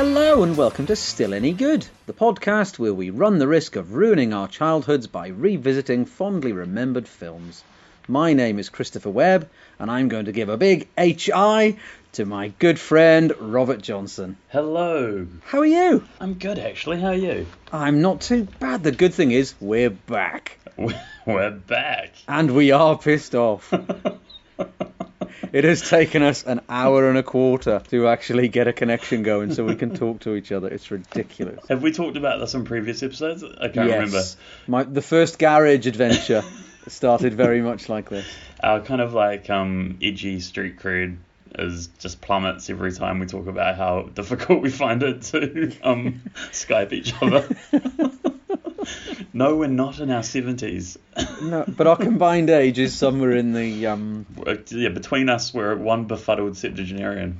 Hello and welcome to Still Any Good, the podcast where we run the risk of ruining our childhoods by revisiting fondly remembered films. My name is Christopher Webb, and I'm going to give a big HI to my good friend Robert Johnson. Hello. How are you? I'm good, actually. How are you? I'm not too bad. The good thing is, we're back. We're back. And we are pissed off. It has taken us an hour and a quarter to actually get a connection going so we can talk to each other. It's ridiculous. Have we talked about this in previous episodes? I can't remember. The first garage adventure started very much like this. Our kind of like edgy street cred is just plummets every time we talk about how difficult we find it to Skype each other. No, we're not in our 70s. No, but our combined age is somewhere in the... Yeah, between us, we're one befuddled septuagenarian.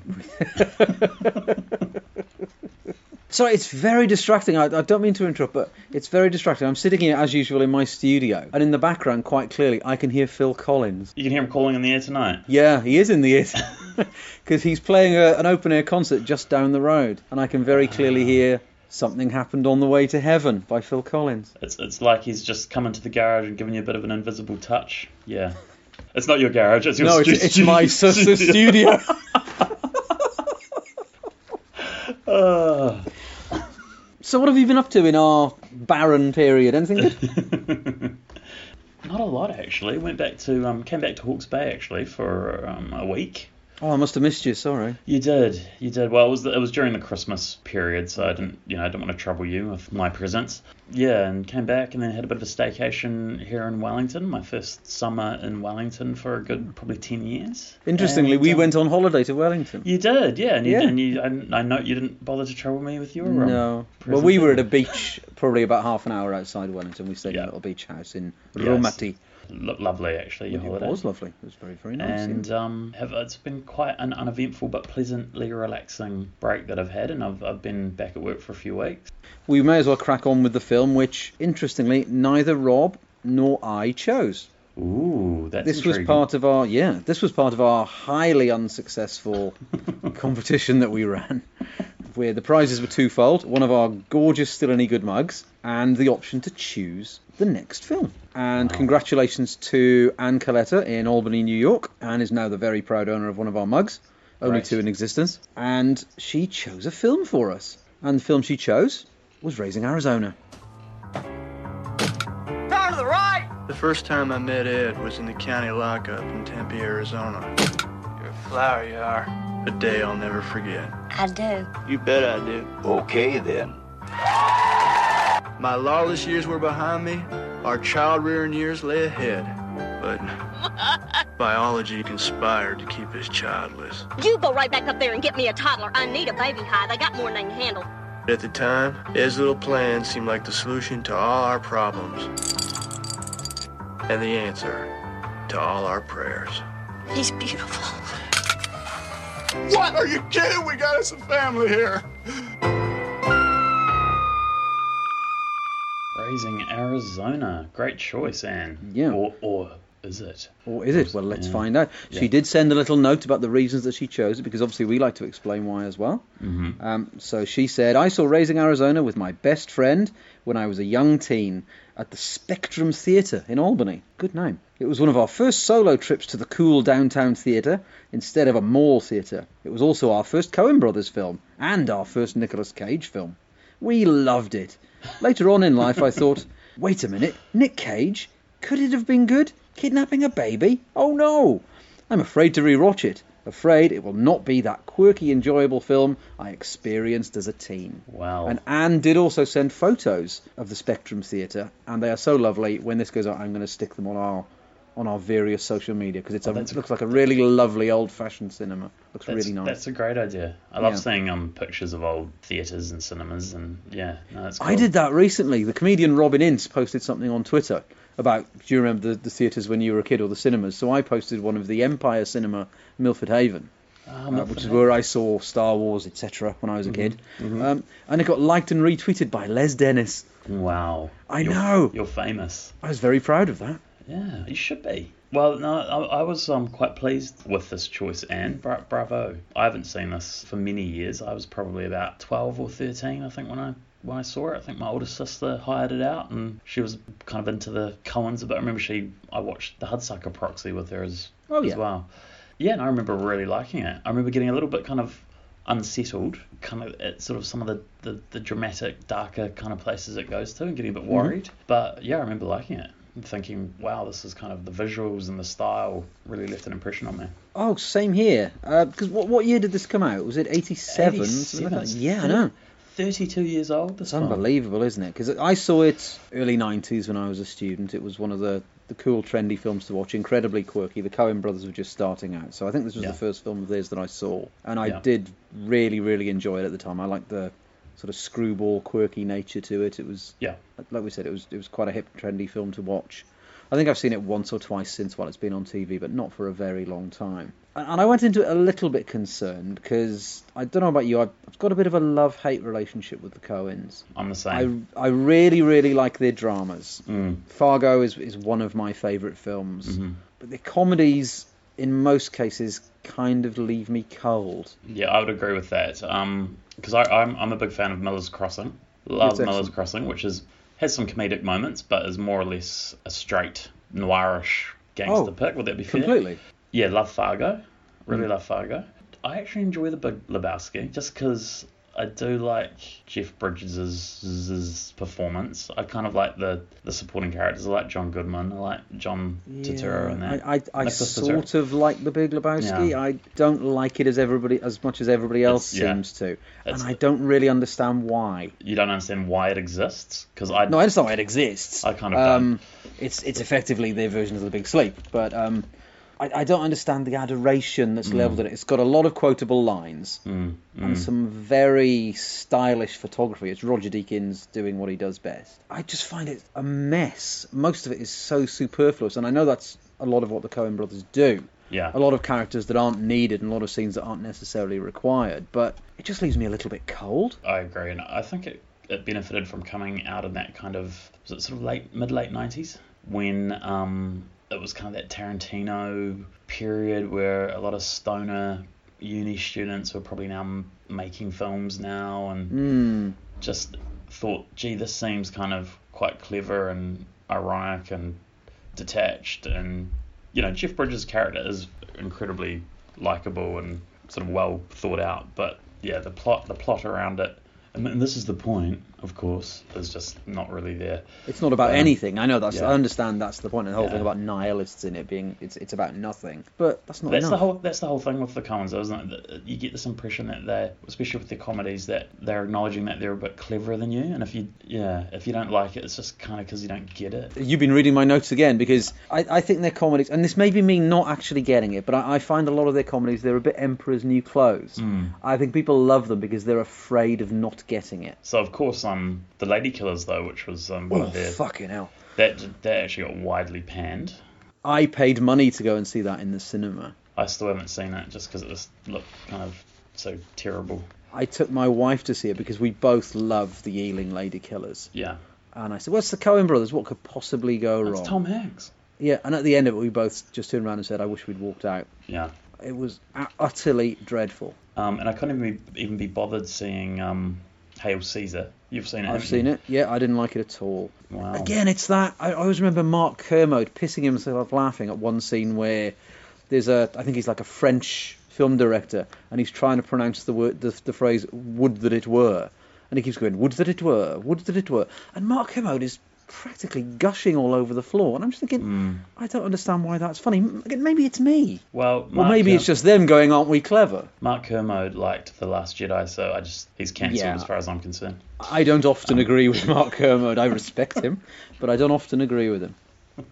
Sorry, it's very distracting. I don't mean to interrupt, but it's very distracting. I'm sitting here, as usual, in my studio, and in the background, quite clearly, I can hear Phil Collins. You can hear him calling in the air tonight? Yeah, he is in the air. Because he's playing an open-air concert just down the road, and I can very clearly hear... Something Happened on the Way to Heaven by Phil Collins. It's like he's just come into the garage and given you a bit of an invisible touch. Yeah. It's not your garage, it's your studio. No, it's my sister's studio. So what have you been up to in our barren period? Anything good? Not a lot, actually. Came back to Hawke's Bay, actually, for a week. Oh, I must have missed you. Sorry. You did. Well, it was during the Christmas period, so I didn't want to trouble you with my presence. Yeah, and came back and then had a bit of a staycation here in Wellington. My first summer in Wellington for a good probably 10 years. Interestingly, we went on holiday to Wellington. You did, yeah. And I note you didn't bother to trouble me with your no. Well, we were at a beach probably about half an hour outside Wellington. We stayed in a little beach house in Raumati. Looked lovely, actually, your holiday. It was lovely. It was very, very nice. And it's been quite an uneventful but pleasantly relaxing break that I've had, and I've been back at work for a few weeks. We may as well crack on with the film, which, interestingly, neither Rob nor I chose. Ooh, that's This intriguing. was part of our highly unsuccessful competition that we ran, where the prizes were twofold: one of our gorgeous Still Any Good mugs, and the option to choose the next film. And Congratulations to Anne Coletta in Albany, New York. Anne is now the very proud owner of one of our mugs, only two in existence. And she chose a film for us. And the film she chose was Raising Arizona. Turn to the right! The first time I met Ed was in the county lockup in Tempe, Arizona. You're a flower, you are. A day I'll never forget. I do. You bet I do. Okay, then. My lawless years were behind me. Our child-rearing years lay ahead. But biology conspired to keep us childless. You go right back up there and get me a toddler. I need a baby hide. I got more than I can handle. At the time, Ed's little plan seemed like the solution to all our problems. And the answer to all our prayers. He's beautiful. What? Are you kidding? We got us a family here. Raising Arizona. Great choice, Anne. Yeah. Or is it? Or is it? Well, let's find out. She did send a little note about the reasons that she chose it, because obviously we like to explain why as well. Mm-hmm. So she said, I saw Raising Arizona with my best friend when I was a young teen at the Spectrum Theatre in Albany. Good name. It was one of our first solo trips to the cool downtown theatre instead of a mall theatre. It was also our first Coen Brothers film and our first Nicolas Cage film. We loved it. Later on in life, I thought, wait a minute, Nick Cage? Could it have been good? Kidnapping a baby? Oh no! I'm afraid to rewatch it. Afraid it will not be that quirky, enjoyable film I experienced as a teen. Wow. And Anne did also send photos of the Spectrum Theatre, and they are so lovely. When this goes out, I'm going to stick them on our various social media, because it looks like a really lovely old-fashioned cinema. Looks really nice. That's a great idea. I love seeing pictures of old theatres and cinemas, and it's cool. I did that recently. The comedian Robin Ince posted something on Twitter about, do you remember the theatres when you were a kid, or the cinemas? So I posted one of the Empire Cinema, Milford Haven, which is where I saw Star Wars, etc. when I was a kid. Mm-hmm. And it got liked and retweeted by Les Dennis. Wow. I know. You're famous. I was very proud of that. Yeah, you should be. Well, no, I was quite pleased with this choice, Anne. Bravo. I haven't seen this for many years. I was probably about 12 or 13, I think, when I saw it. I think my older sister hired it out, and she was kind of into the Coens. But I remember I watched The Hudsucker Proxy with her as well. Yeah, and I remember really liking it. I remember getting a little bit kind of unsettled, kind of at sort of some of the dramatic, darker kind of places it goes to, and getting a bit worried. But yeah, I remember liking it. And thinking, wow, this is kind of the visuals and the style really left an impression on me. Oh, same here. Because what year did this come out? Was it 87? 87. Yeah, I know. 32 years old. It's unbelievable, isn't it? Because I saw it early 90s when I was a student. It was one of the cool, trendy films to watch. Incredibly quirky. The Coen brothers were just starting out. So I think this was the first film of theirs that I saw. And I did really, really enjoy it at the time. I liked the sort of screwball, quirky nature to it. It was, like we said, it was quite a hip, trendy film to watch. I think I've seen it once or twice since while it's been on TV, but not for a very long time. And I went into it a little bit concerned because, I don't know about you, I've got a bit of a love-hate relationship with the Coens. I'm the same. I really, really like their dramas. Fargo is one of my favourite films. But their comedies, in most cases, kind of leave me cold. Yeah, I would agree with that. Because I'm a big fan of Miller's Crossing. Love Miller's Crossing, which has some comedic moments, but is more or less a straight noirish gangster pick. Would that be fair? Completely. Yeah, love Fargo. Really love Fargo. I actually enjoy The Big Lebowski just because I do like Jeff Bridges' performance. I kind of like the supporting characters. I like John Goodman. I like John Turturro and that. I sort of like The Big Lebowski. Yeah. I don't like it as much as everybody else seems to. And I don't really understand why. You don't understand why it exists? No, I understand why it exists. I kind of don't. It's effectively their version of The Big Sleep, but I don't understand the adoration that's levelled at it. It's got a lot of quotable lines and some very stylish photography. It's Roger Deakins doing what he does best. I just find it a mess. Most of it is so superfluous, and I know that's a lot of what the Coen brothers do. Yeah. A lot of characters that aren't needed and a lot of scenes that aren't necessarily required, but it just leaves me a little bit cold. I agree, and I think it benefited from coming out in that kind of, was it sort of mid-late 90s, when it was kind of that Tarantino period where a lot of stoner uni students were probably now making films now, and just thought, gee, this seems kind of quite clever and ironic and detached. And, you know, Jeff Bridges' character is incredibly likable and sort of well thought out, but yeah, the plot around it, and this is the point, of course, is just not really there. It's not about anything. I know that's. Yeah. I understand that's the point. And the whole thing about nihilists in it being it's about nothing. But that's not enough. That's the whole thing with the Coens, isn't it? You get this impression that they, especially with their comedies, that they're acknowledging that they're a bit cleverer than you. And if you don't like it, it's just kind of because you don't get it. You've been reading my notes again, because I think their comedies, and this may be me not actually getting it, but I find a lot of their comedies, they're a bit Emperor's New Clothes. I think people love them because they're afraid of not getting it. So of course, The Lady Killers, though, which was one of their... fucking hell. That actually got widely panned. I paid money to go and see that in the cinema. I still haven't seen it just because it looked kind of so terrible. I took my wife to see it because we both love the Ealing Lady Killers. Yeah. And I said, what's the Coen brothers? What could possibly go wrong? It's Tom Hanks. Yeah, and at the end of it, we both just turned around and said, I wish we'd walked out. Yeah. It was utterly dreadful. And I couldn't even be bothered seeing Hail Caesar. You've seen it, I've seen it. Yeah, I didn't like it at all. Wow. Again, it's that. I always remember Mark Kermode pissing himself laughing at one scene where there's I think he's like a French film director, and he's trying to pronounce the phrase, would that it were. And he keeps going, would that it were, would that it were. And Mark Kermode is practically gushing all over the floor. And I'm just thinking, I don't understand why that's funny. Maybe it's me. Well, maybe it's just them going, aren't we clever? Mark Kermode liked The Last Jedi, so he's cancelled as far as I'm concerned. I don't often agree with Mark Kermode. I respect him, but I don't often agree with him.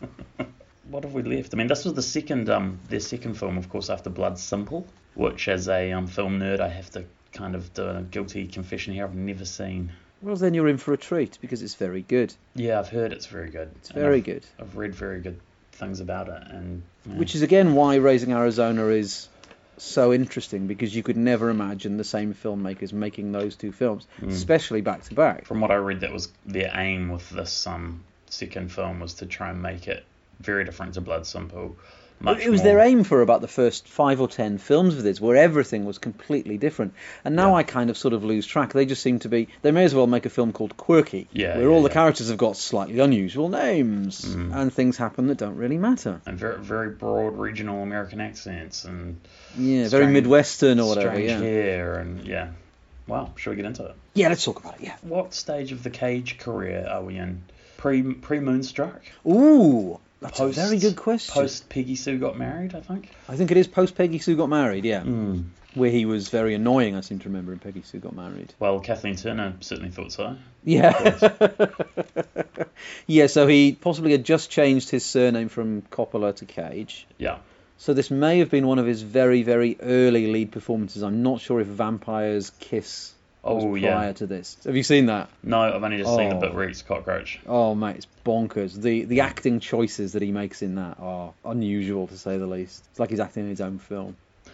What have we left? I mean, this was their second film, of course, after Blood Simple, which as a film nerd, I have to kind of do a guilty confession here. I've never seen. Well, then you're in for a treat, because it's very good. Yeah, I've heard it's very good. It's very good. I've read very good things about it. And which is, again, why Raising Arizona is so interesting, because you could never imagine the same filmmakers making those two films, especially back-to-back. From what I read, that was their aim with this second film, was to try and make it very different to Blood Simple. Much It was more, their aim for about the first 5 or 10 films of this, where everything was completely different. And now I kind of sort of lose track. They just seem to be... They may as well make a film called Quirky, where all the characters have got slightly unusual names, and things happen that don't really matter. And very, very broad regional American accents, and Yeah, very Midwestern or whatever, strange yeah. hair, and yeah. Well, shall we get into it? Yeah, let's talk about it, yeah. What stage of the Cage career are we in? Pre-Moonstruck? Ooh, that's a very good question. Post Peggy Sue Got Married, I think. I think it is post Peggy Sue Got Married, yeah. Mm. Where he was very annoying, I seem to remember, in Peggy Sue Got Married. Well, Kathleen Turner certainly thought so. Yeah. Yeah, so he possibly had just changed his surname from Coppola to Cage. Yeah. So this may have been one of his very, very early lead performances. I'm not sure if Vampire's Kiss was prior to this. Have you seen that? No, I've only just seen the bit where he eats cockroach. Oh, mate, it's bonkers. The acting choices that he makes in that are unusual, to say the least. It's like he's acting in his own film.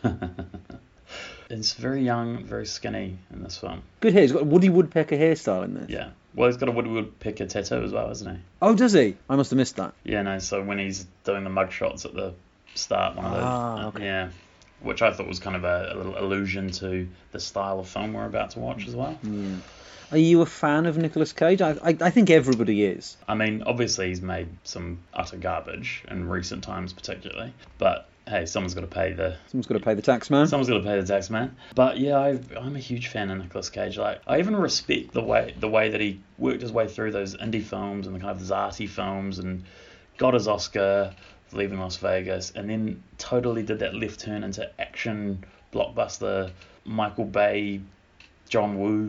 It's very young, very skinny in this film. Good hair. He's got a Woody Woodpecker hairstyle in this. Yeah. Well, he's got a Woody Woodpecker tattoo as well, hasn't he? Oh, does he? I must have missed that. Yeah, no, so when he's doing the mug shots at the start, one of those. Okay. Yeah. Which I thought was kind of a little allusion to the style of film we're about to watch as well. Yeah. Are you a fan of Nicolas Cage? I think everybody is. I mean, obviously he's made some utter garbage in recent times particularly, but hey, someone's got to pay the tax man. Someone's got to pay the tax man. But yeah, I'm a huge fan of Nicolas Cage. Like, I even respect the way that he worked his way through those indie films and the kind of Zarty films and got his Oscar for Leaving Las Vegas, and then totally did that left turn into action blockbuster Michael Bay, John Woo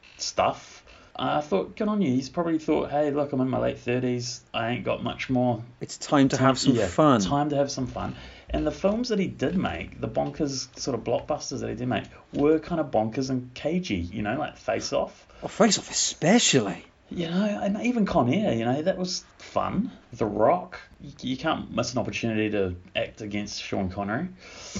stuff. I thought, good on you. He's probably thought, hey, look, I'm in my late 30s. I ain't got much more. It's time to have some fun. Time to have some fun. And the films that he did make, the bonkers sort of blockbusters that he did make, were kind of bonkers and cagey, you know, like Face Off. Oh, Face Off especially. You know, and even Con Air, you know, that was fun. The Rock, you can't miss an opportunity to act against Sean Connery.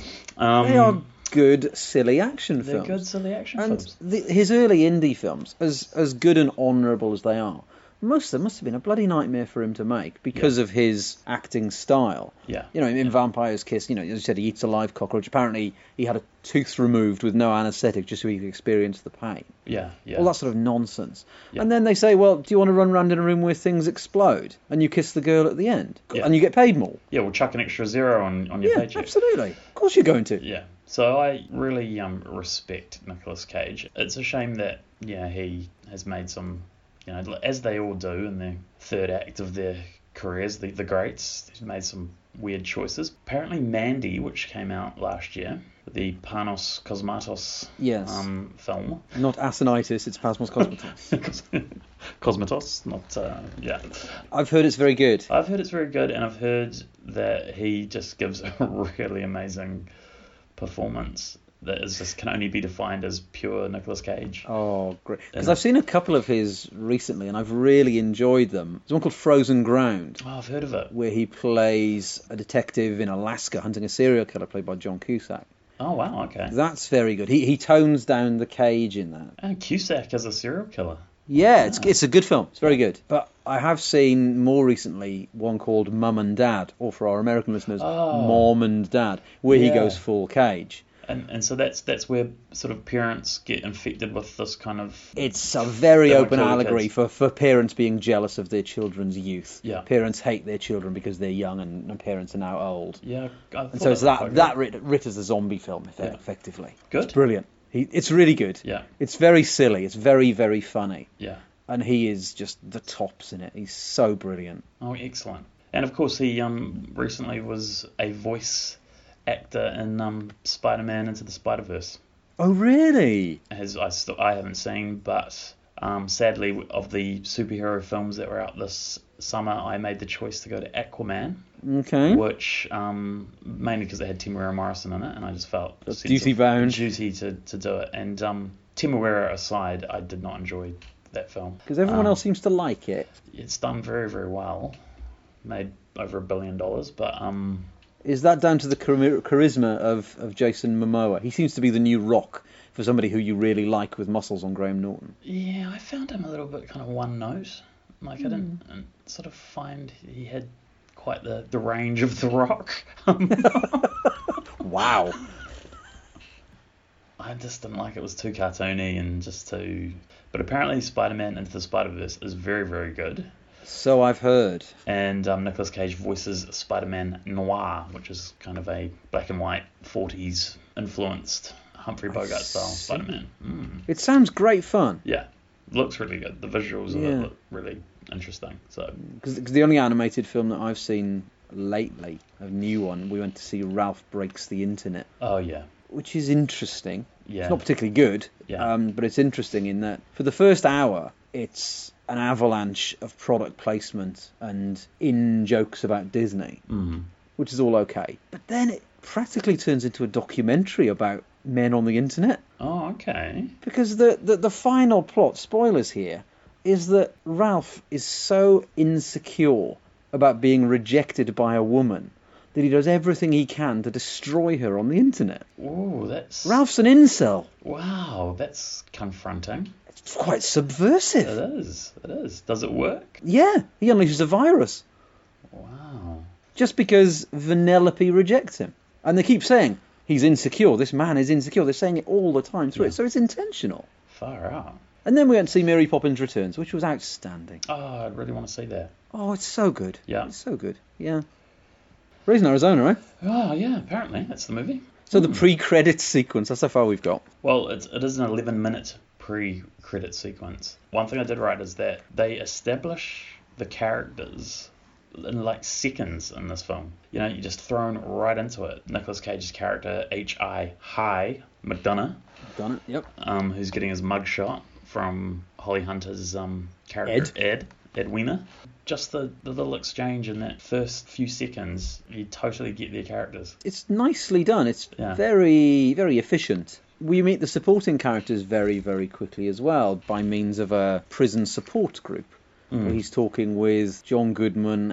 They are good, silly action films. They're good, silly action films. And his early indie films, as good and honourable as they are, most of them must have been a bloody nightmare for him to make because of his acting style. Yeah. You know, in Vampire's Kiss, you know, as you said, he eats a live cockroach. Apparently, he had a tooth removed with no anaesthetic just so he could experience the pain. Yeah, yeah. All that sort of nonsense. Yeah. And then they say, well, do you want to run around in a room where things explode? And you kiss the girl at the end. Yeah. And you get paid more. Yeah, we'll chuck an extra zero on your paycheck. Absolutely. Of course you're going to. Yeah. So I really respect Nicolas Cage. It's a shame that, he has made some, as they all do in the third act of their careers, the greats, he's made some weird choices. Apparently Mandy, which came out last year, the Panos Cosmatos film. Not Asinitis, it's Panos Cosmatos. Cosmatos, not, I've heard it's very good. I've heard it's very good, and I've heard that he just gives a really amazing performance that is just can only be defined as pure Nicolas Cage. Oh, great. Because I've seen a couple of his recently, and I've really enjoyed them. There's one called Frozen Ground. Oh, I've heard of it. Where he plays a detective in Alaska hunting a serial killer played by John Cusack. Oh, wow, okay. That's very good. He tones down the Cage in that. And Cusack as a serial killer. Yeah, it's a good film. It's very good. But I have seen more recently one called Mum and Dad, or for our American listeners, Mom and Dad, where he goes full Cage. And so that's where sort of parents get infected with this kind of... It's a very open allegory for parents being jealous of their children's youth. Yeah. Parents hate their children because they're young and parents are now old. Yeah. And so it's that writ as a zombie film, effectively. Good. It's brilliant. It's really good. Yeah. It's very silly. It's very, very funny. Yeah. And he is just the tops in it. He's so brilliant. Oh, excellent. And of course he recently was a voice actor in Spider-Man Into the Spider-Verse. Oh, really? As I haven't seen, but sadly, of the superhero films that were out this summer, I made the choice to go to Aquaman. Okay. Which, mainly because it had Temuera Morrison in it, and I just felt duty-bound duty to do it. And Temuera aside, I did not enjoy that film. Because everyone else seems to like it. It's done very, very well. Made over $1 billion, but... Is that down to the charisma of Jason Momoa? He seems to be the new Rock for somebody who you really like with muscles on Graham Norton. Yeah, I found him a little bit kind of one note. Like I didn't sort of find he had quite the range of The Rock. Wow. I just didn't like it. It was too cartoony and just too... But apparently Spider-Man Into the Spider-Verse is very, very good. So I've heard. And Nicolas Cage voices Spider-Man Noir, which is kind of a black and white 40s influenced Humphrey Bogart style Spider-Man. It sounds great fun. Yeah, looks really good. The visuals of it look really interesting. So Because the only animated film that I've seen lately, a new one, we went to see Ralph Breaks the Internet, oh yeah, which is interesting. yeah, It's not particularly good, Yeah. but it's interesting in that for the first hour, it's an avalanche of product placement and in-jokes about Disney, which is all okay. But then it practically turns into a documentary about men on the internet. Oh, okay. Because the final plot, spoilers here, is that Ralph is so insecure about being rejected by a woman that he does everything he can to destroy her on the internet. Ooh, that's... Ralph's an incel. Wow, that's confronting. It's quite subversive. It is. It is. Does it work? Yeah, he unleashes a virus Wow. just because Vanellope rejects him. And they keep saying, he's insecure, this man is insecure. They're saying it all the time through it, so it's intentional. Far out. And then we went to see Mary Poppins Returns, which was outstanding. Oh, I'd really want to see that. Oh, it's so good. Yeah. It's so good. Yeah. Raising Arizona, right? Oh, yeah, apparently. That's the movie. So the pre-credits sequence, that's how far we've got. Well, it is an 11-minute pre-credit sequence. One thing I did write is that they establish the characters in like seconds in this film. You know, you're just thrown right into it. Nicolas Cage's character, H.I. High McDonough, Done it, yep. who's getting his mugshot from Holly Hunter's character, Ed Weiner. Just the little exchange in that first few seconds, you totally get their characters. It's nicely done. It's Yeah. very, very efficient. We meet the supporting characters very, very quickly as well by means of a prison support group. Where he's talking with John Goodman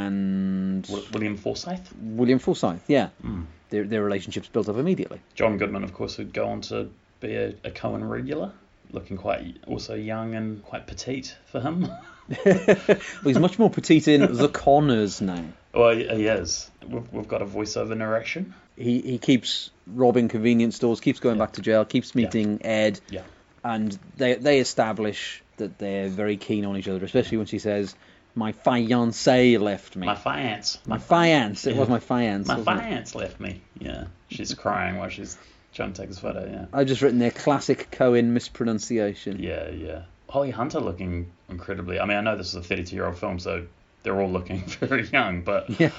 and William Forsythe. William Forsythe, yeah. Their relationship's built up immediately. John Goodman, of course, would go on to be a Coen regular, looking quite also young and quite petite for him. Well, he's much more petite in The Conners now. Well, he is. We've got a voiceover narration. He keeps robbing convenience stores, keeps going back to jail, keeps meeting Ed, Yeah. and they establish that they're very keen on each other, especially when she says, "My fiancé left me." My fiance. My fiance. It was my fiance. My wasn't it? fiance left me. Yeah. She's crying while she's trying to take his photo, yeah. I've just written their classic Coen mispronunciation. Yeah, yeah. Holly Hunter looking incredibly... I mean, I know this is a 32-year-old film, so they're all looking very young, but... Yeah.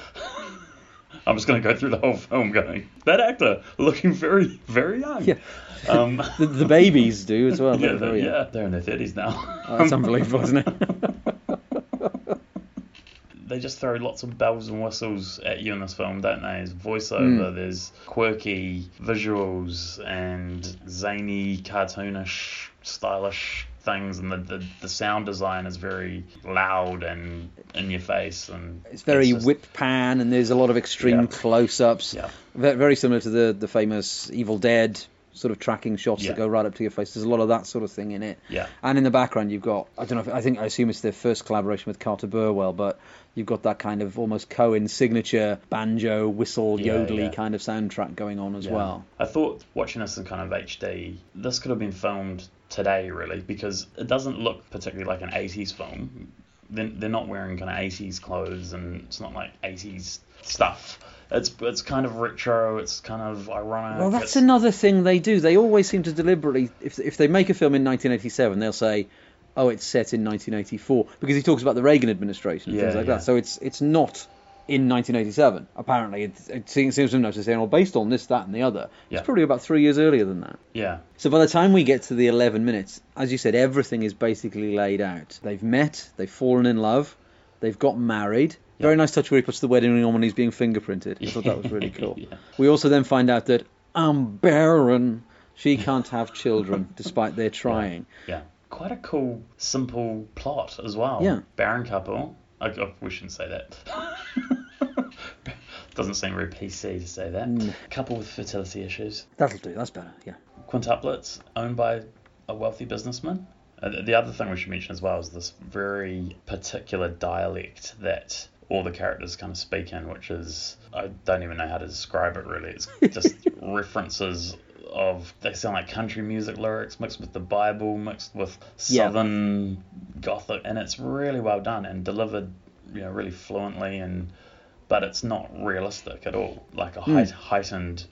I'm just going to go through the whole film going, that actor looking very, very young. Yeah. The babies do as well. Yeah, Very young. they're in their 30s now. Oh, that's unbelievable, isn't it? They just throw lots of bells and whistles at you in this film, don't they? There's voiceover, there's quirky visuals and zany, cartoonish, stylish things, and the sound design is very loud and in your face, and It's very just- whip pan, and there's a lot of extreme Yeah. close-ups. Yeah. Very similar to the famous Evil Dead sort of tracking shots Yeah. that go right up to your face. There's a lot of that sort of thing in it. Yeah. And in the background, you've got, I don't know, I assume it's their first collaboration with Carter Burwell, but you've got that kind of almost Coen signature banjo, whistle, Yeah, yodely yeah. kind of soundtrack going on as Yeah. well. I thought watching this in kind of HD, this could have been filmed today, really, because it doesn't look particularly like an 80s film. They're not wearing kind of 80s clothes, and it's not like 80s stuff. It's kind of retro, it's kind of ironic. Well, that's it's, another thing they do. They always seem to deliberately, if they make a film in 1987, they'll say, oh, it's set in 1984, because he talks about the Reagan administration and things like Yeah. that. So it's not in 1987. Apparently, it seems to them to say, well, based on this, that, and the other. Yeah. It's probably about 3 years earlier than that. Yeah. So by the time we get to the 11 minutes, as you said, everything is basically laid out. They've met, they've fallen in love, they've got married. Very nice touch where he puts the wedding ring on when he's being fingerprinted. I thought that was really cool. Yeah. We also then find out that I'm barren. She can't have children, despite their trying. Yeah. Quite a cool, simple plot as well. Yeah. Barren couple. We shouldn't say that. Doesn't seem very PC to say that. Couple with fertility issues. That'll do, that's better, yeah. Quintuplets, owned by a wealthy businessman. The other thing we should mention as well is this very particular dialect that all the characters kind of speak in, which is, I don't even know how to describe it really. It's just references of, they sound like country music lyrics mixed with the Bible, mixed with Southern Gothic, and it's really well done and delivered, really fluently, but it's not realistic at all, like a heightened,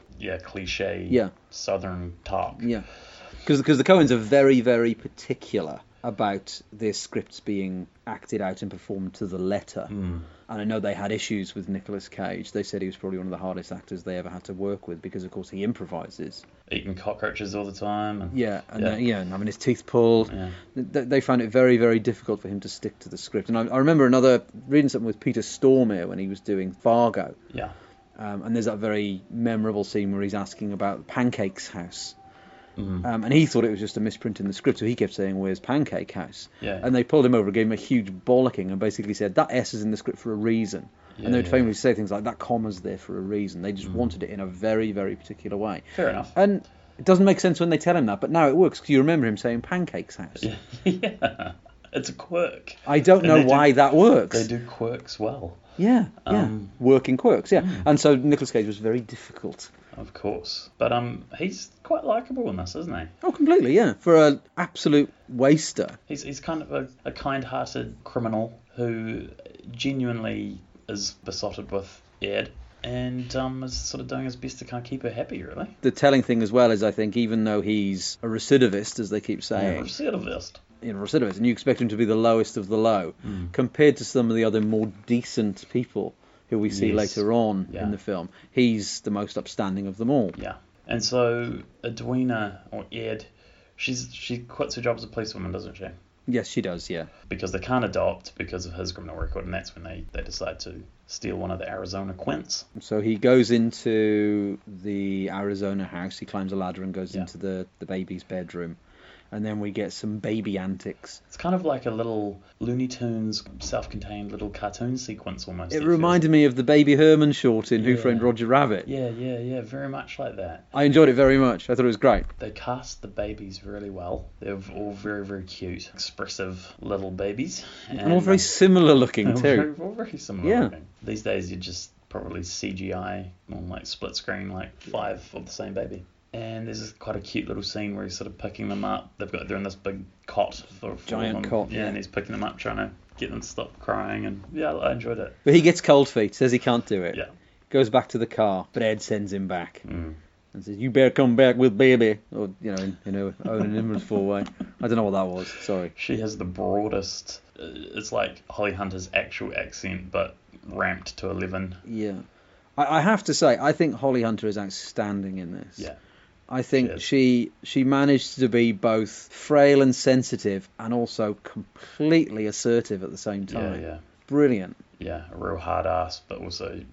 cliche Southern talk. Yeah, because the Coens are very, very particular about their scripts being acted out and performed to the letter. And I know they had issues with Nicolas Cage. They said he was probably one of the hardest actors they ever had to work with because, of course, he improvises. Eating cockroaches all the time. And having his teeth pulled. Yeah. They found it very, very difficult for him to stick to the script. And I remember reading something with Peter Stormare when he was doing Fargo. Yeah. And there's that very memorable scene where he's asking about Pancake's house. And he thought it was just a misprint in the script, so he kept saying, "Where's Pancake House?" Yeah. And they pulled him over, gave him a huge bollocking, and basically said, that S is in the script for a reason. And they would famously say things like, that comma's there for a reason. They just wanted it in a very, very particular way. Fair enough. And it doesn't make sense when they tell him that, but now it works, because you remember him saying Pancake's House. Yeah. It's a quirk. I don't know why that works. They do quirks well. Yeah, working quirks, And so Nicolas Cage was very difficult. Of course. But he's quite likeable in this, isn't he? Oh, completely, yeah. For an absolute waster. He's kind of a kind-hearted criminal who genuinely is besotted with Ed and is sort of doing his best to kind of keep her happy, really. The telling thing as well is, I think, even though he's a recidivist, as they keep saying... recidivist. Recidivist, and you expect him to be the lowest of the low, compared to some of the other more decent people who we see later on in the film. He's the most upstanding of them all. Yeah. And so Edwina, or Ed, she quits her job as a policewoman, doesn't she? Yes, she does, yeah. Because they can't adopt because of his criminal record, and that's when they decide to steal one of the Arizona quints. So he goes into the Arizona house, he climbs a ladder and goes into the baby's bedroom. And then we get some baby antics. It's kind of like a little Looney Tunes self-contained little cartoon sequence almost. It reminded me of the Baby Herman short in Who Framed Roger Rabbit. Yeah, very much like that. I enjoyed it very much. I thought it was great. They cast the babies really well. They're all very, very cute, expressive little babies. And all very similar looking too. All very similar looking. These days you just probably CGI on like split screen like 5 of the same baby. And there's quite a cute little scene where he's sort of picking them up. They're in this big cot. Giant cot, and he's picking them up, trying to get them to stop crying. And I enjoyed it. But he gets cold feet, says he can't do it. Yeah. Goes back to the car, but Ed sends him back. And says, "You better come back with baby." Or, in an inverse way. I don't know what that was, sorry. She has the broadest, it's like Holly Hunter's actual accent, but ramped to 11. Yeah. I have to say, I think Holly Hunter is outstanding in this. Yeah. I think she managed to be both frail and sensitive and also completely assertive at the same time. Yeah. Brilliant. Yeah, a real hard ass, but also,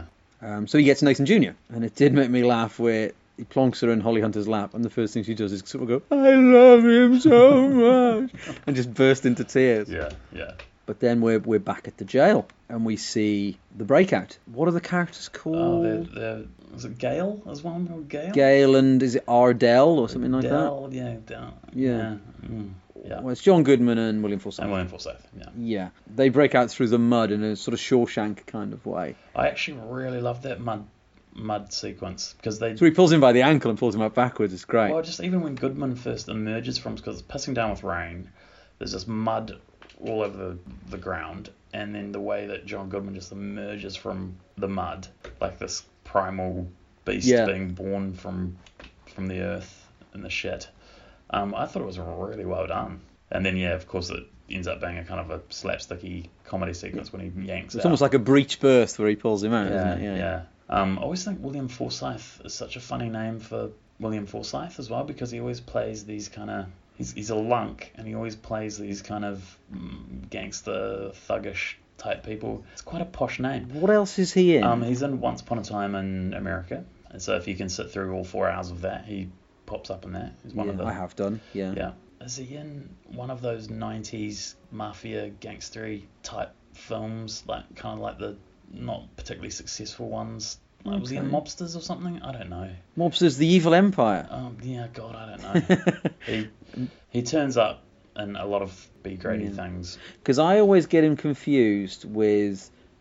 So he gets Nathan Jr. And it did make me laugh where he plonks her in Holly Hunter's lap and the first thing she does is sort of go, "I love him so much," and just burst into tears. Yeah. But then we're back at the jail and we see the breakout. What are the characters called? Was it Gale as one? Or Gale? Gale and is it Ardell or something like that? Yeah. Well, it's John Goodman and William Forsythe. Yeah. They break out through the mud in a sort of Shawshank kind of way. I actually really love that mud sequence because So he pulls him by the ankle and pulls him up backwards. It's great. Well, just even when Goodman first emerges from, because it's pissing down with rain, there's this mud all over the ground, and then the way that John Goodman just emerges from the mud, like this primal beast being born from the earth and the shit. I thought it was really well done. And then, of course, it ends up being a kind of a slapsticky comedy sequence when he yanks It's almost like a breech burst where he pulls him out, isn't it? Yeah. I always think William Forsythe is such a funny name for William Forsythe as well, because he always plays these kind of... He's a lunk, and he always plays these kind of gangster, thuggish type people. It's quite a posh name. What else is he in? He's in Once Upon a Time in America, and so if you can sit through all 4 hours of that, he pops up in that. He's one of the... I have done, Yeah. Is he in one of those 90s mafia gangstery type films, like kind of like the not particularly successful ones? Like, was he in Mobsters or something? I don't know. Mobsters, The Evil Empire. God, I don't know. he turns up in a lot of B-grade things. Because I always get him confused with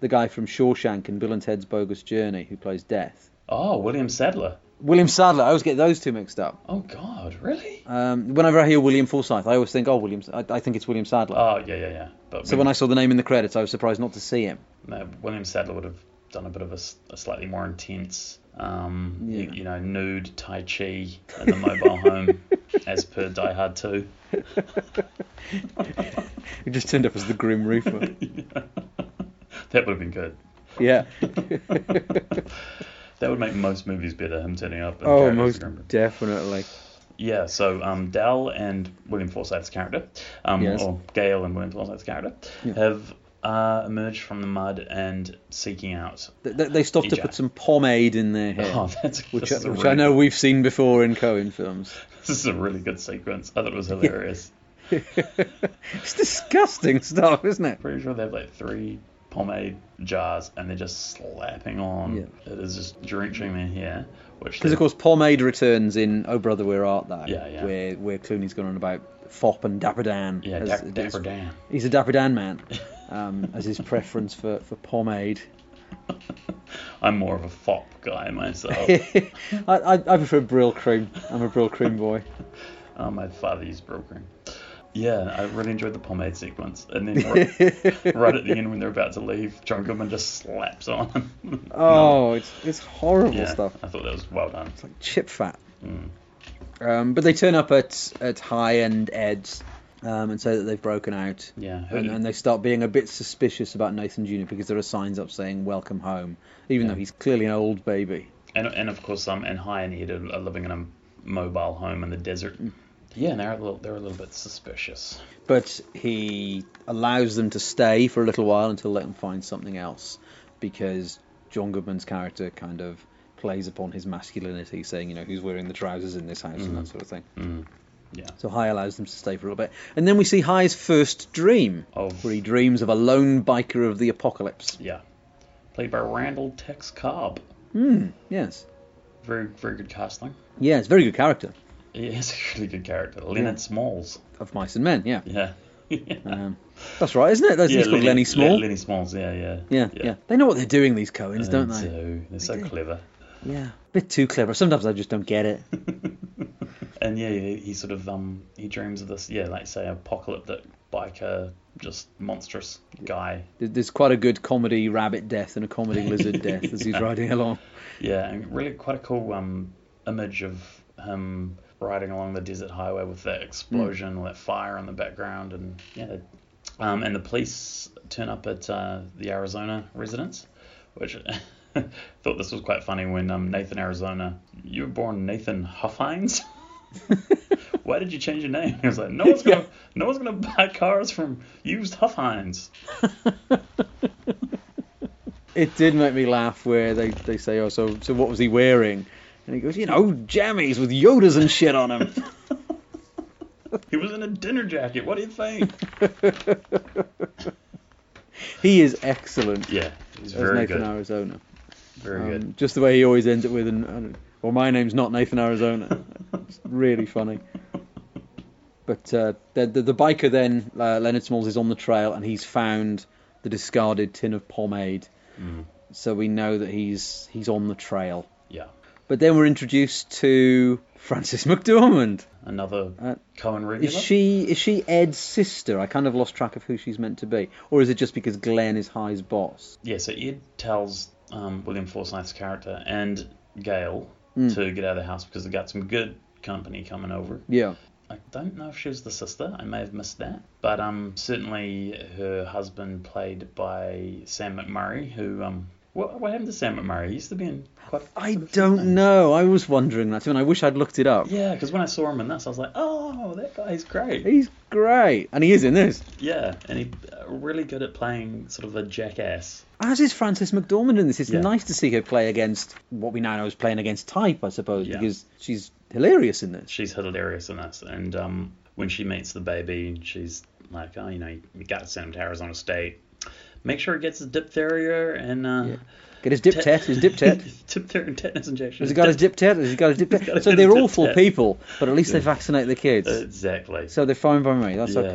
the guy from Shawshank and Bill and Ted's Bogus Journey, who plays Death. Oh, William Sadler. William Sadler. I always get those two mixed up. Oh, God, really? Whenever I hear William Forsythe, I always think, I think it's William Sadler. Oh, yeah. But So when I saw the name in the credits, I was surprised not to see him. No, William Sadler would have done a bit of a slightly more intense, nude Tai Chi in the mobile home, as per Die Hard 2. He just turned up as the Grim Reaper. That would have been good. Yeah. That would make most movies better, him turning up. Oh, most definitely. Yeah, so Dal and William Forsythe's character, Yes. or Gale and William Forsythe's character, have emerged from the mud and seeking out. They stopped to Ejak. put some pomade in their hair, Oh, which this is a I really know we've seen before in Coen films. This is a really good sequence. I thought it was hilarious. It's disgusting stuff, isn't it? Pretty sure they have like 3 pomade jars and they're just slapping on. Yeah. It is just drenching their hair. Because, of course, pomade returns in Oh Brother, Where Art Thou? Yeah. Where Clooney's gone on about Fop and Dapper Dan. Yeah, Dapper Dan. He's a Dapper Dan man, as his preference for pomade. I'm more of a fop guy myself. I prefer Brill Cream. I'm a Brill Cream boy. My father used Brill Cream. Yeah, I really enjoyed the pomade sequence. And then right at the end when they're about to leave, John Goodman just slaps on him. Oh, it's horrible stuff. I thought that was well done. It's like chip fat. But they turn up at High and Ed's and say that they've broken out. Yeah. And they start being a bit suspicious about Nathan Jr. because there are signs up saying "Welcome home," even though he's clearly an old baby. And of course, and High and Ed are living in a mobile home in the desert. Yeah, and they're a little bit suspicious. But he allows them to stay for a little while until they can find something else, because John Goodman's character kind of plays upon his masculinity, saying, who's wearing the trousers in this house and that sort of thing. Yeah. So High allows them to stay for a little bit. And then we see High's first dream, where he dreams of a lone biker of the apocalypse. Yeah. Played by Randall Tex Cobb. Yes. Very, very good casting. Yeah, it's a very good character. Yeah, he's a really good character. Leonard Smalls. Of Mice and Men, yeah. Yeah. That's right, isn't it? He's called Lenny Small. Lenny Smalls, yeah. Yeah. They know what they're doing, these Coens, don't they? They're so clever. Yeah, a bit too clever. Sometimes I just don't get it. And he sort of he dreams of this, like say, apocalyptic biker, just monstrous guy. There's quite a good comedy rabbit death and a comedy lizard death as he's riding along. Yeah, and really quite a cool image of him riding along the desert highway with that explosion, all that fire in the background, and and the police turn up at the Arizona residence, which thought this was quite funny when Nathan Arizona, you were born Nathan Huffines? Why did you change your name? He was like, no one's gonna buy cars from used Huffines. It did make me laugh where they say, oh, so what was he wearing? And he goes, jammies with Yodas and shit on him. He was in a dinner jacket. What do you think? He is excellent. Yeah, he's very Nathan good. Arizona. Very good. Just the way he always ends it with my name's not Nathan Arizona. It's really funny. But the biker then, Leonard Smalls, is on the trail and he's found the discarded tin of pomade. So we know that he's on the trail. Yeah. But then we're introduced to Frances McDormand. Another Coen regular. Is she Ed's sister? I kind of lost track of who she's meant to be. Or is it just because Glenn is High's boss? Yeah, so Ed tells William Forsythe's character and Gale to get out of the house because they got some good company coming over. Yeah. I don't know if she was the sister. I may have missed that. But certainly her husband, played by Sam McMurray, who... What happened to Sam McMurray? He used to be in quite... I don't know. I was wondering that too, and I wish I'd looked it up. Yeah, because when I saw him in this, I was like, oh, that guy's great. He's great. And he is in this. Yeah, and he's really good at playing sort of a jackass. As is Frances McDormand in this. It's nice to see her play against what we now know is playing against type, I suppose, because she's hilarious in this. She's hilarious in this. And when she meets the baby, she's like, oh, you got to send him to Arizona State. Make sure he gets his diphtheria and... Get his diphtheria and tetanus injection. Has he got his diphtheria? So they're awful people, but at least they vaccinate the kids. Exactly. So they're fine by me. That's okay.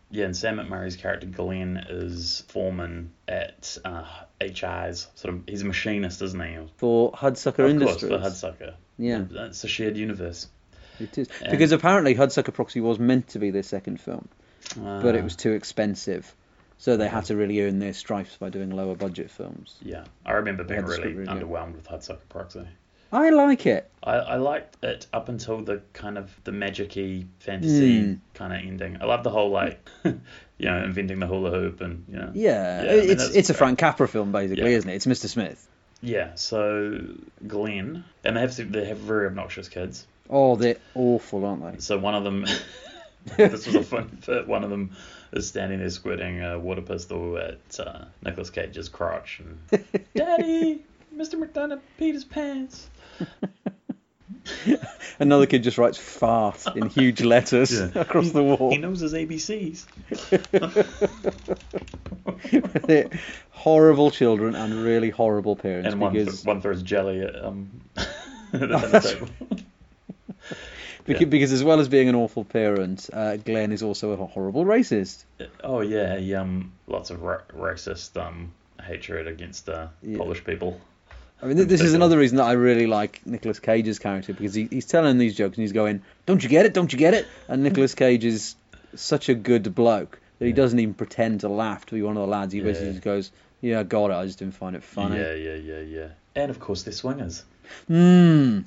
Yeah, and Sam McMurray's character Glenn is foreman at HI's. He's a machinist, isn't he? For Hudsucker Of Industries. course, for Hudsucker. Yeah. That's a shared universe. It is. And- Because apparently Hudsucker Proxy was meant to be their second film, but it was too expensive. So they had to really earn their stripes by doing lower budget films. Yeah, I remember being had the really script really good. underwhelmed with Hudsucker Proxy. I like it. I liked it up until the kind of the magic-y fantasy kind of ending. I love the whole inventing the hula hoop and Yeah, I mean, it's that's a great. Frank Capra film basically, Yeah. isn't it? It's Mr. Smith. Yeah, so Glenn, and they have very obnoxious kids. Oh, they're awful, aren't they? So one of them, this was a fun bit. One of them is standing there squirting a water pistol at Nicolas Cage's crotch, and Daddy, Mr. McDonough peed his pants. Another kid just writes fart in huge letters Yeah. across the wall. He knows his ABCs. They're horrible children and really horrible parents And because one throws jelly at the table. because as well as being an awful parent, Glenn is also a horrible racist. Oh yeah, lots of racist hatred against Polish people. I mean, this is another reason that I really like Nicolas Cage's character, because he's telling these jokes and he's going, "Don't you get it? Don't you get it?" And Nicolas Cage is such a good bloke that he doesn't even pretend to laugh to be one of the lads. He basically just goes, "Yeah, I got it. I just didn't find it funny." Yeah. And of course they're swingers. My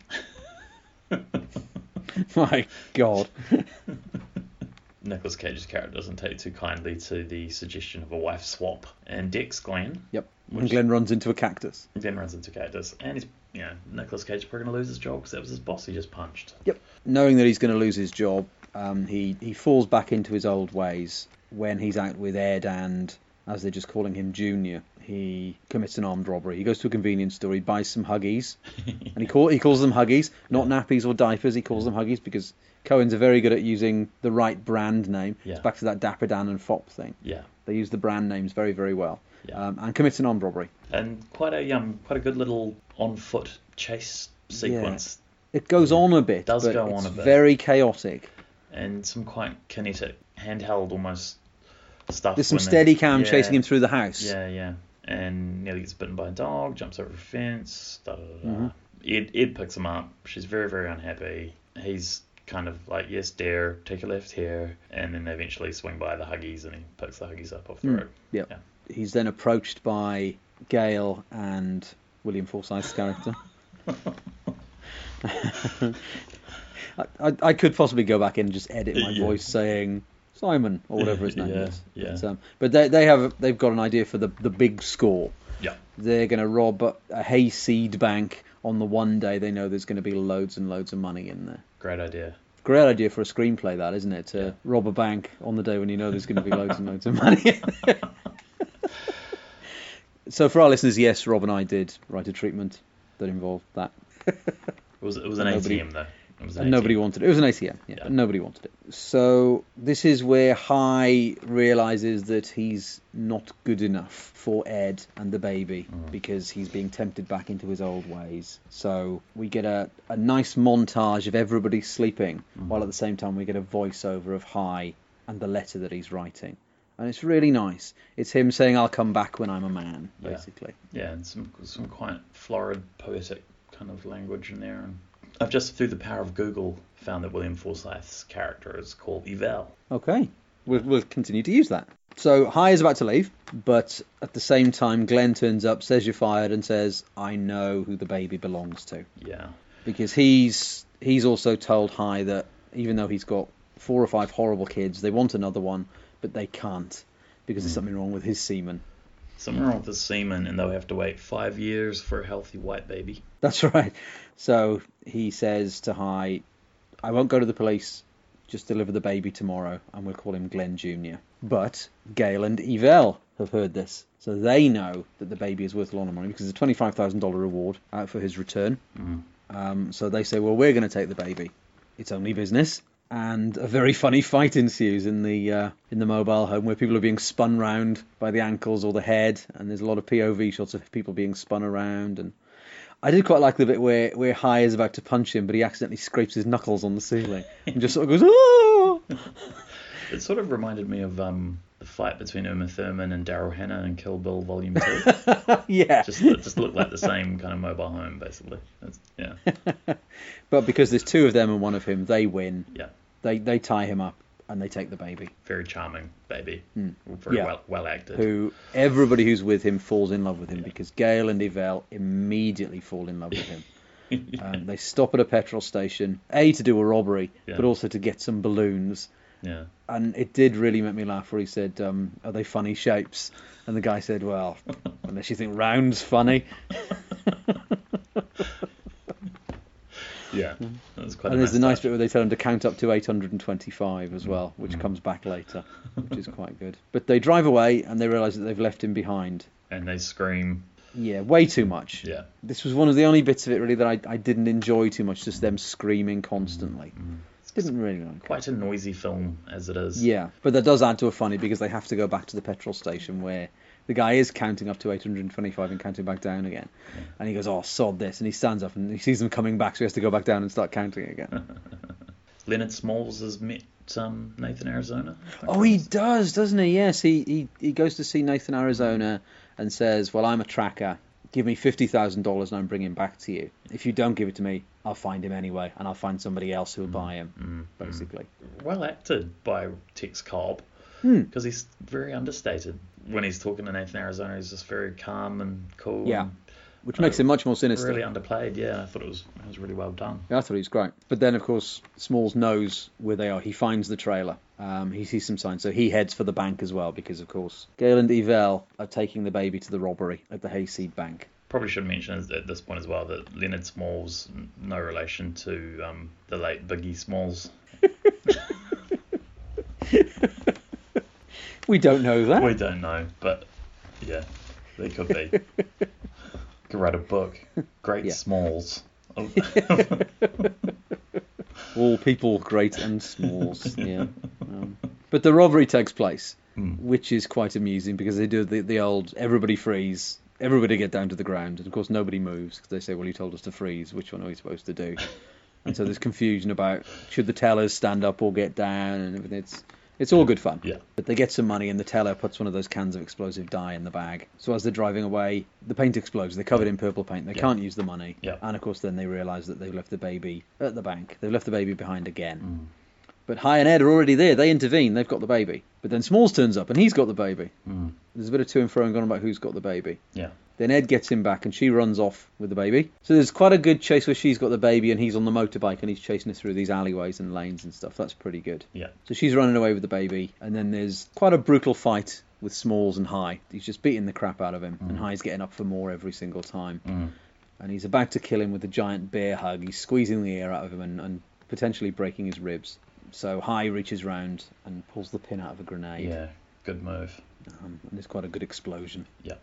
God. Nicolas Cage's character doesn't take too kindly to the suggestion of a wife swap, and Dex Glenn. Yep. And Glenn runs into a cactus. Then runs into cactus, and he's Nicolas Cage is probably going to lose his job because that was his boss he just punched. Yep. Knowing that he's going to lose his job, he falls back into his old ways. When he's out with Ed and, as they're just calling him, Junior, he commits an armed robbery. He goes to a convenience store, he buys some Huggies, and he calls them Huggies, not nappies or diapers. He calls them Huggies because Coens are very good at using the right brand name. Yeah. It's back to that Dapper Dan and Fop thing. Yeah. They use the brand names very, very well. Yeah. And commits an armed robbery. And quite a good little on foot chase sequence. It goes on a bit, Does but go it's on a bit. very chaotic. And some quite kinetic, handheld almost stuff. There's some when steady cam chasing him through. through the house. Yeah. And nearly gets bitten by a dog, jumps over a fence. Mm-hmm. Ed picks him up. She's very, very unhappy. He's kind of like, yes, dare, take a left here. And then they eventually swing by the Huggies and he picks the Huggies up off the road. Yep. Yeah. He's then approached by Gale and William Forsythe's character. I could possibly go back in and just edit my voice saying Simon or whatever his name is. Yeah. But they've got an idea for the big score. Yeah. They're going to rob a hayseed bank on the one day they know there's going to be loads and loads of money in there. Great idea. Great idea for a screenplay, that, isn't it? To rob a bank on the day when you know there's going to be loads and loads of money in there. So for our listeners, yes, Rob and I did write a treatment that involved that. It was an Nobody- ATM though. It was an And nobody ATM. wanted it. It was an ATM, but nobody wanted it. So this is where High realises that he's not good enough for Ed and the baby because he's being tempted back into his old ways. So we get a nice montage of everybody sleeping, while at the same time we get a voiceover of High and the letter that he's writing. And it's really nice. It's him saying, "I'll come back when I'm a man," basically. Yeah, and some quite florid, poetic kind of language in there. And I've just, through the power of Google, found that William Forsythe's character is called Evel. Okay, we'll continue to use that. So High is about to leave, but at the same time, Glenn turns up, says you're fired, and says, "I know who the baby belongs to." Yeah. Because he's also told High that even though he's got 4 or 5 horrible kids, they want another one, but they can't because there's something wrong with his semen. Something wrong with the semen, and they'll have to wait 5 years for a healthy white baby. That's right. So he says to High, "I won't go to the police, just deliver the baby tomorrow, and we'll call him Glenn Jr." But Gale and Evel have heard this, so they know that the baby is worth a lot of money because there's a $25,000 reward out for his return. So they say, "Well, we're going to take the baby. It's only business." And a very funny fight ensues in the mobile home where people are being spun round by the ankles or the head, and there's a lot of POV shots of people being spun around. And I did quite like the bit where High is about to punch him, but he accidentally scrapes his knuckles on the ceiling and just sort of goes, "Oh!" It sort of reminded me of the fight between Uma Thurman and Daryl Hannah in Kill Bill Volume 2. Yeah. It just looked like the same kind of mobile home, basically. Yeah. But because there's two of them and one of him, they win. Yeah. They tie him up and they take the baby. Very charming baby. Very well acted. Who everybody who's with him falls in love with him because Gale and Yvel immediately fall in love with him. They stop at a petrol station, to do a robbery, but also to get some balloons. Yeah. And it did really make me laugh where he said, are they funny shapes? And the guy said, well, unless you think round's funny. Yeah. That was quite And a there's the nice touch. bit where they tell him to count up to 825 as well, which comes back later, which is quite good. But they drive away and they realise that they've left him behind. And they scream. Yeah, way too much. Yeah. This was one of the only bits of it really that I didn't enjoy too much, just them screaming constantly. Didn't really like it. Quite a noisy film as it is. Yeah, but that does add to a funny because they have to go back to the petrol station where the guy is counting up to 825 and counting back down again. And he goes, oh, sod this. And he stands up and he sees them coming back, so he has to go back down and start counting again. Leonard Smalls has met Nathan Arizona. Oh, he does, doesn't he? Yes, he goes to see Nathan Arizona and says, well, I'm a tracker. Give me $50,000 and I'm bringing him back to you. If you don't give it to me, I'll find him anyway, and I'll find somebody else who'll buy him, basically. Well acted by Tex Cobb, because he's very understated. When he's talking to Nathan Arizona, he's just very calm and cool. Yeah, and, which makes him much more sinister. really underplayed, yeah. I thought it was really well done. Yeah, I thought he was great. But then, of course, Smalls knows where they are. He finds the trailer. He sees some signs, so he heads for the bank as well, because, of course, Gale and Yvel are taking the baby to the robbery at the Hayseed Bank. Probably should mention at this point as well that Leonard Smalls, no relation to the late Biggie Smalls. We don't know that. We don't know, but yeah, they could be. Could write a book. Great Smalls. All people great and Smalls, yeah. But the robbery takes place, which is quite amusing because they do the old everybody freeze, everybody get down to the ground, and of course nobody moves because they say, well, you told us to freeze, which one are we supposed to do? And so there's confusion about should the tellers stand up or get down and everything. It's all good fun. Yeah. But they get some money and the teller puts one of those cans of explosive dye in the bag. So as they're driving away, the paint explodes. They're covered in purple paint. They can't use the money. Yeah. And of course then they realise that they've left the baby at the bank. They've left the baby behind again. But High and Ed are already there. They intervene. They've got the baby. But then Smalls turns up and he's got the baby. There's a bit of to and fro going on about who's got the baby. Yeah. Then Ed gets him back and she runs off with the baby. So there's quite a good chase where she's got the baby and he's on the motorbike and he's chasing her through these alleyways and lanes and stuff. That's pretty good. Yeah. So she's running away with the baby and then there's quite a brutal fight with Smalls and High. He's just beating the crap out of him and High's getting up for more every single time. And he's about to kill him with a giant bear hug. He's squeezing the air out of him and potentially breaking his ribs. So High reaches round and pulls the pin out of a grenade. Yeah, good move. And there's quite a good explosion. Yeah.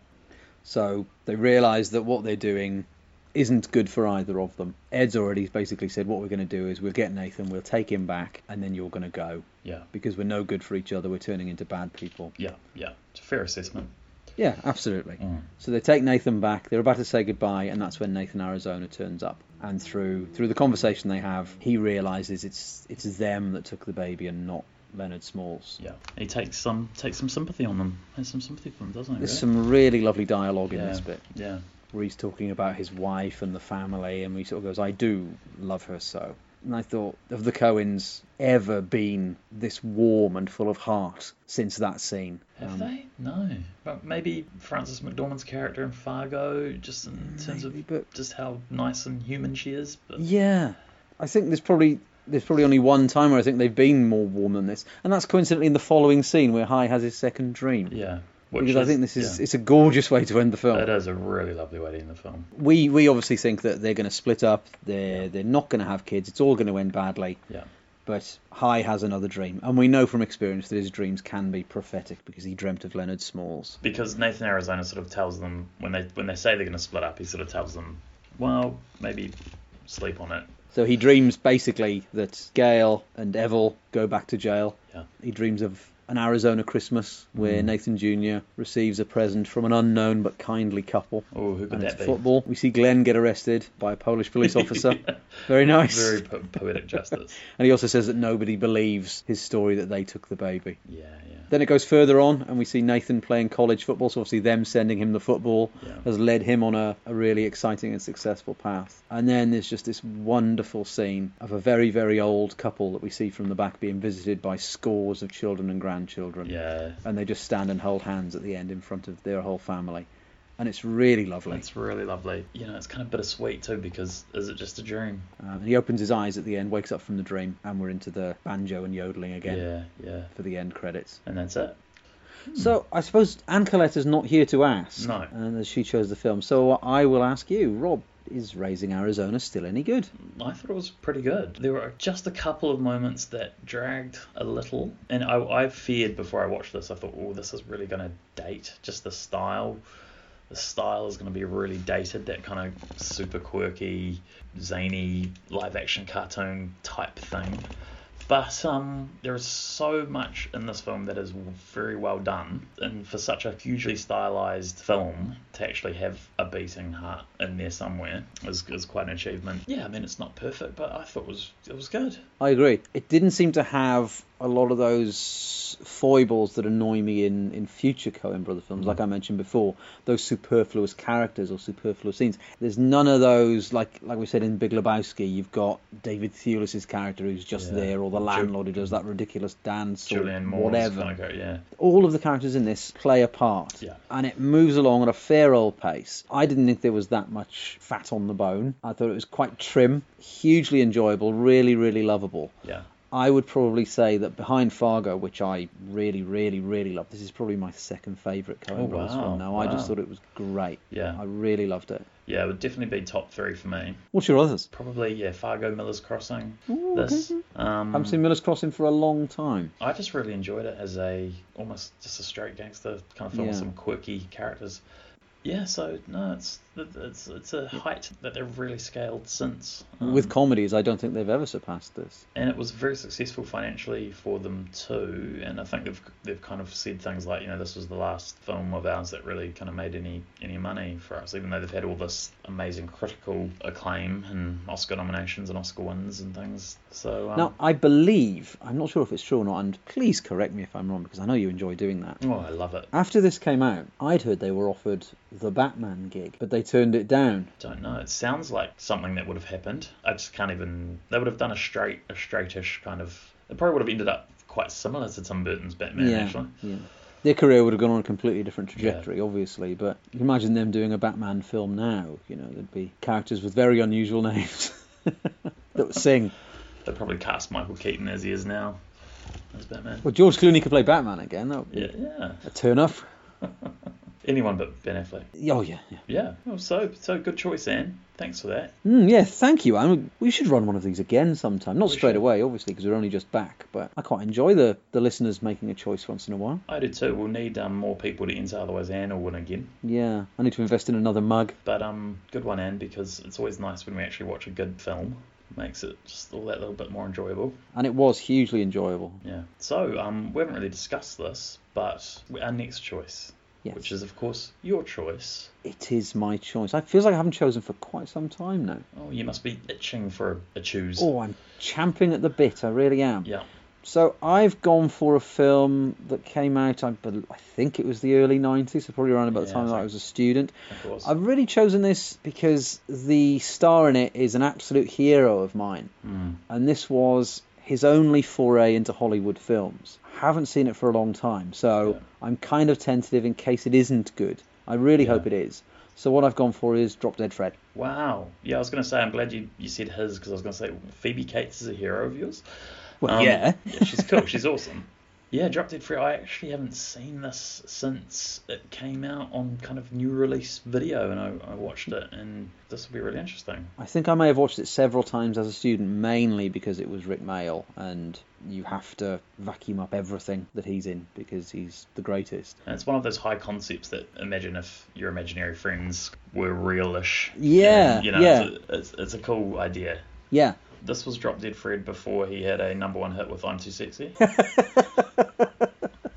So they realise that what they're doing isn't good for either of them. Ed's already basically said what we're going to do is we'll get Nathan, we'll take him back, and then you're going to go. Yeah. Because we're no good for each other, we're turning into bad people. Yeah. It's a fair assessment. Yeah, absolutely. So they take Nathan back, they're about to say goodbye, and that's when Nathan Arizona turns up. And through the conversation they have, he realises it's them that took the baby and not Leonard Smalls. Yeah, he takes some sympathy on them. Has some sympathy for them, doesn't he? There's some really lovely dialogue in Yeah, this bit. Yeah. Where he's talking about his wife and the family, and he sort of goes, I do love her so. And I thought, have the Coens ever been this warm and full of heart since that scene? Have they? No. But maybe Frances McDormand's character in Fargo, just in terms of just how nice and human she is. But... Yeah. I think there's probably only one time where I think they've been more warm than this. And that's coincidentally in the following scene where High has his second dream. Yeah. Because I think this is it's a gorgeous way to end the film. It is a really lovely way to end the film. We obviously think that they're going to split up. They're not going to have kids. It's all going to end badly. Yeah. But High has another dream, and we know from experience that his dreams can be prophetic because he dreamt of Leonard Smalls. Because Nathan Arizona sort of tells them when they say they're going to split up, he sort of tells them, well, maybe sleep on it. So he dreams basically that Gale and Evil go back to jail. Yeah. He dreams of An Arizona Christmas, where Nathan Jr. receives a present from an unknown but kindly couple. Oh, who could And that it's be? football. We see Glenn get arrested by a Polish police officer. Yeah. Very nice. Very poetic justice. And he also says that nobody believes his story that they took the baby. Yeah. Then it goes further on, and we see Nathan playing college football. So obviously them sending him the football has led him on a really exciting and successful path. And then there's just this wonderful scene of a very, very old couple that we see from the back being visited by scores of children and grandchildren. Yeah. And they just stand and hold hands at the end in front of their whole family. And it's really lovely. It's really lovely. You know, it's kind of bittersweet too, because is it just a dream? And he opens his eyes at the end, wakes up from the dream, and we're into the banjo and yodeling again Yeah. for the end credits. And that's it. So I suppose Anne Coletta's not here to ask, No. and she chose the film. So I will ask you, Rob, is Raising Arizona still any good? I thought it was pretty good. There were just a couple of moments that dragged a little, and I feared before I watched this, I thought, oh, this is really going to date just the style. The style is going to be really dated, that kind of super quirky, zany live-action cartoon type thing. But there is so much in this film that is very well done, and for such a hugely stylized film to actually have a beating heart in there somewhere is quite an achievement. Yeah, I mean, it's not perfect, but I thought it was good. I agree. It didn't seem to have a lot of those foibles that annoy me in future Coen Brother films. Like I mentioned before, those superfluous characters or superfluous scenes. There's none of those, like we said in Big Lebowski, you've got David Thewlis's character who's just there, or the landlord who does that ridiculous dance, Julianne or Moore's whatever. kind of yeah. All of the characters in this play a part, and it moves along at a fair old pace. I didn't think there was that much fat on the bone. I thought it was quite trim, hugely enjoyable, really, really lovable. Yeah. I would probably say that behind Fargo, which I really, really, really love, this is probably my second favourite Coen Brothers film now. I just thought it was great. Yeah. I really loved it. Yeah, it would definitely be top 3 for me. What's your others? Probably, Fargo, Miller's Crossing. Ooh, this. okay. I haven't seen Miller's Crossing for a long time. I just really enjoyed it as almost just a straight gangster kind of film with some quirky characters. Yeah, so no, it's a height that they've really scaled since. With comedies, I don't think they've ever surpassed this. And it was very successful financially for them too. And I think they've kind of said things like, this was the last film of ours that really kind of made any money for us, even though they've had all this amazing critical acclaim and Oscar nominations and Oscar wins and things. So now, I believe, I'm not sure if it's true or not, and please correct me if I'm wrong, because I know you enjoy doing that. Oh, I love it. After this came out, I'd heard they were offered the Batman gig, but they turned it down. Don't know. It sounds like something that would have happened. I just can't even. They would have done a straightish kind of. It probably would have ended up quite similar to Tim Burton's Batman, actually. Yeah. Their career would have gone on a completely different trajectory, obviously, but you can imagine them doing a Batman film now. There'd be characters with very unusual names that would sing. They'd probably cast Michael Keaton as he is now as Batman. Well, George Clooney could play Batman again. That would be a turn-up. Anyone but Ben Affleck. Oh, yeah. Yeah. Oh, so good choice, Anne. Thanks for that. Yeah, thank you, Anne. We should run one of these again sometime. Not straight away, obviously, because we're only just back, but I quite enjoy the listeners making a choice once in a while. I do too. We'll need more people to enter, otherwise Anne will win again. Yeah, I need to invest in another mug. But good one, Anne, because it's always nice when we actually watch a good film. Makes it just all that little bit more enjoyable. And it was hugely enjoyable. Yeah. So, we haven't really discussed this, but our next choice... Yes. Which is, of course, your choice. It is my choice. I feel like I haven't chosen for quite some time now. Oh, you must be itching for a choose. Oh, I'm champing at the bit. I really am. Yeah. So I've gone for a film that came out, I think it was the early 90s, so probably around about the time that I was a student. Of course. I've really chosen this because the star in it is an absolute hero of mine. And this was his only foray into Hollywood films. Haven't seen it for a long time, so I'm kind of tentative in case it isn't good. I really hope it is. So what I've gone for is Drop Dead Fred. Wow. Yeah, I was going to say, I'm glad you said his, because I was going to say, Phoebe Cates is a hero of yours. Well, yeah, she's cool. She's awesome. Yeah, Drop Dead Fred. I actually haven't seen this since it came out on kind of new release video, and I watched it, and this will be really interesting. I think I may have watched it several times as a student, mainly because it was Rick Mayall, and you have to vacuum up everything that he's in because he's the greatest. And it's one of those high concepts that imagine if your imaginary friends were realish. Yeah, and, it's a cool idea. Yeah. This was Drop Dead Fred before he had a #1 hit with I'm Too Sexy.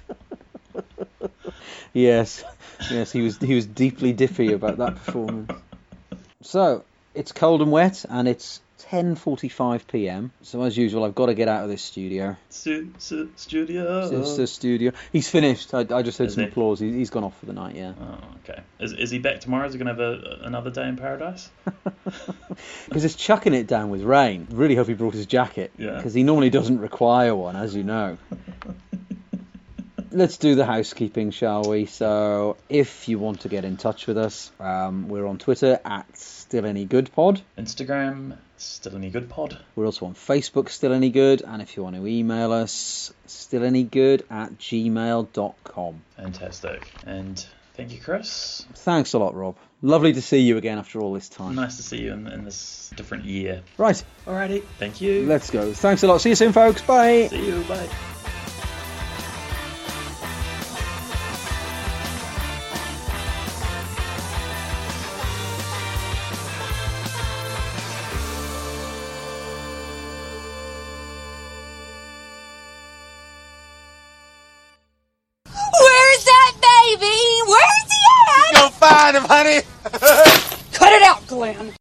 Yes, he was deeply dippy about that performance. So it's cold and wet, and it's 10:45 p.m. So as usual, I've got to get out of this studio. Studio. It's the studio. He's finished. I just heard Is some he? applause. He's gone off for the night. Yeah. Oh, okay. Is he back tomorrow? Is he going to have another day in paradise? Because it's chucking it down with rain. Really hope he brought his jacket. Yeah. Because he normally doesn't require one, as you know. Let's do the housekeeping, shall we? So, if you want to get in touch with us, we're on Twitter at StillAnyGoodPod. Instagram, Still Any Good Pod. We're also on Facebook, Still Any Good. And if you want to email us, stillanygood@gmail.com. Fantastic. And thank you, Chris. Thanks a lot, Rob. Lovely to see you again after all this time. Nice to see you in this different year. Right, Alrighty. Thank you. let's go. Thanks a lot. See you soon, folks. Bye. See you. Bye. Where's that baby? Where's he at? Go find him, honey. Cut it out, Glenn.